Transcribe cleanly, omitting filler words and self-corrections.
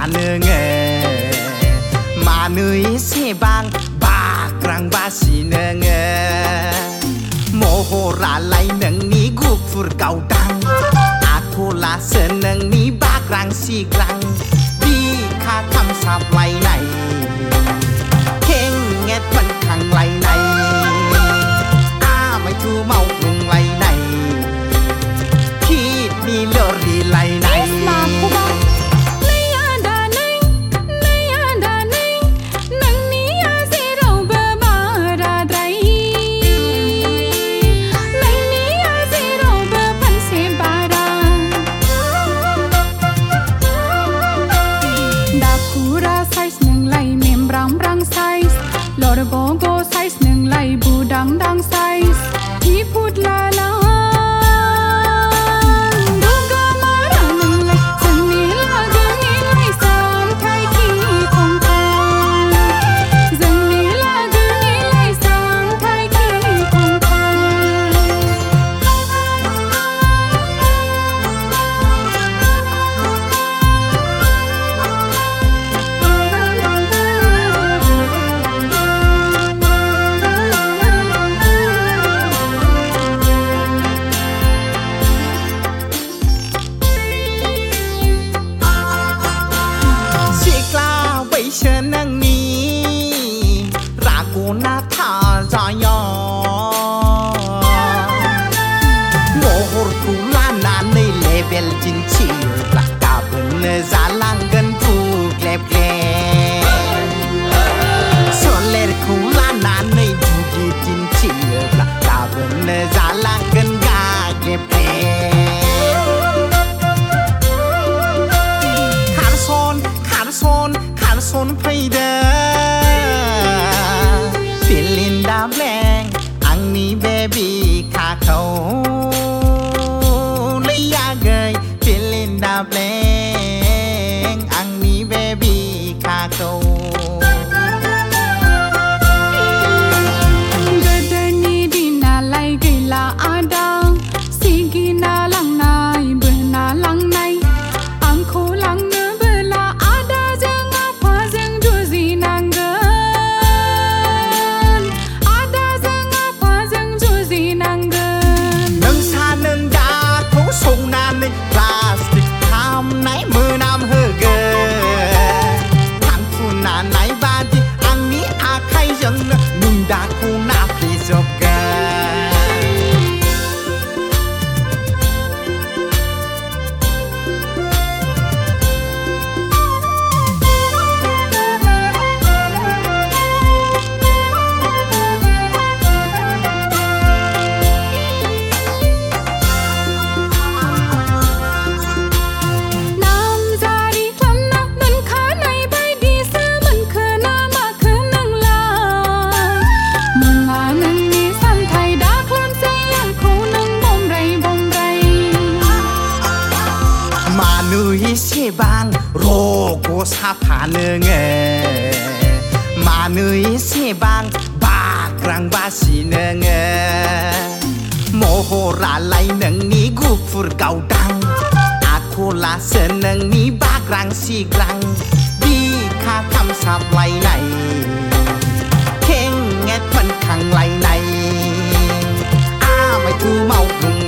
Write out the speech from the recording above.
เนื้อเงมาเนื้อเสบางบากรังบาสีเนื้อเงโมโหราไลหนังนี้กูฟูเก่าดังอาโคลาเสนหนังนี้บากรังสีกรังบีข้าทำสับไหลไหนเข่งเง็ดมันขังไหลไหนไม่ทูเมาปรุงไหลไหนคิดมีเลือรีไหลไหนลอร์โกโกไซส์หนึ่งไหลบูดังดังไซส์ที่พูดลาลาดูกามาราหนึ่งไหลจะมีลาเกงี้ไหลสามไทยขี้คงคงจะมีลาเกงี้ไหลสามไทยขี้คงคงเชิญนั่งนี้รากูนาทาจายอโมโหกูลานานในเลเวลจินชีหลักตาบนเนซาลังกันผูกเล็บเล็ส่วนเลกูลานานในดูกีจินชีหลักตาบนเนซาลังกันกาเล็บเล็สนไพเดอฟิลินดาแบงอังนี้เบบี้ขาเขาเลยอยากเกยฟิลินดาแบงอังนี้เบบี้ขาเขาเกิดนี้ดีน่าไลเกลาอาดังสิกีน่าลังนายเบน่าลังในอังโคลังเนเบลาอาดาจังพลาสติกทำไหนมือนำเฮเกอทางคุณนาไหนบ้านที่อังนี้อาใครยังนุ่งดาคูนาพลีจบเกเสบางโรโกสาผาเนื้อเงมาเนื้อเสบางบากรังบาสีเนื้อเงโมโหราไลหนังนี้กูฟูเก่าดังอาโคลาเสนหนังนี้บากรังสีกรังบีข้าทำสับไหลไหนเข่งเง็ดมันขังไหลไหนไม่ทูเมาปรุง